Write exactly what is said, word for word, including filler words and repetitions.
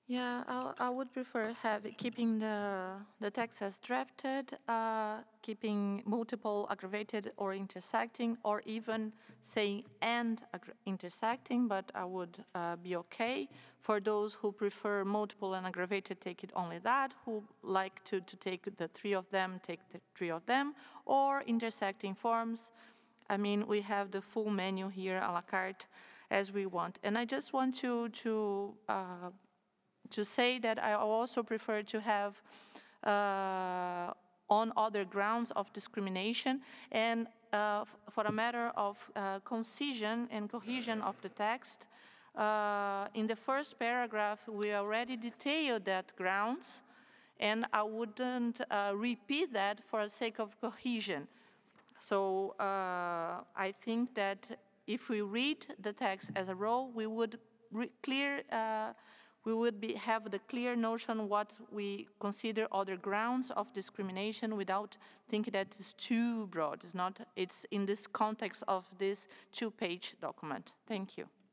Yeah, I, I would prefer have keeping the the text as drafted, uh, keeping multiple aggravated or intersecting, or even saying and intersecting. But I would uh, be okay for those who prefer multiple and aggravated. Take it only that. Who like to to take the three of them, take the three of them, or intersecting forms. I mean, we have the full menu here a la carte as we want. And I just want to to uh, to say that I also prefer to have uh, on other grounds of discrimination and uh, for a matter of uh, concision and cohesion of the text. Uh, in the first paragraph, we already detailed that grounds, and I wouldn't uh, repeat that for the sake of cohesion. So uh, I think that if we read the text as a whole, we would clear, uh, we would be, have the clear notion what we consider other grounds of discrimination without thinking that it's too broad. It's not. It's in this context of this two-page document. Thank you.